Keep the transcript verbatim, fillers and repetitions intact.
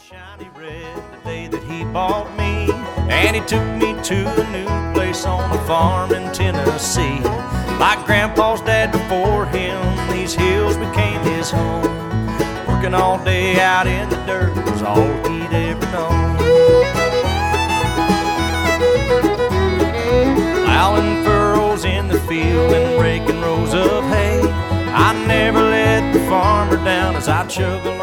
shiny red the day that he bought me, and he took me to a new place on a farm in Tennessee. Like Grandpa's dad before him, these hills became his home. Working all day out in the dirt was all he'd ever known. Plowing furrows in the field and breaking rows of hay, I never let the farmer down as I chugged